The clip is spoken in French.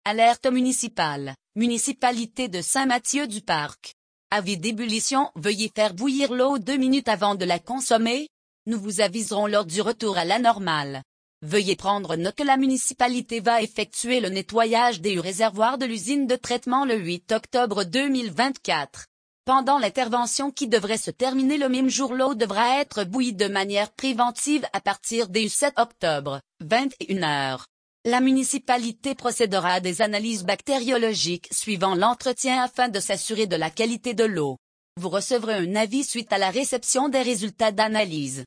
Alerte municipale, municipalité de Saint-Mathieu-du-Parc. Avis d'ébullition, veuillez faire bouillir l'eau 2 minutes avant de la consommer. Nous vous aviserons lors du retour à la normale. Veuillez prendre note que la municipalité va effectuer le nettoyage des réservoirs de l'usine de traitement le 8 octobre 2024. Pendant l'intervention qui devrait se terminer le même jour, l'eau devra être bouillie de manière préventive à partir du 7 octobre, 21h. La municipalité procédera à des analyses bactériologiques suivant l'entretien afin de s'assurer de la qualité de l'eau. Vous recevrez un avis suite à la réception des résultats d'analyse.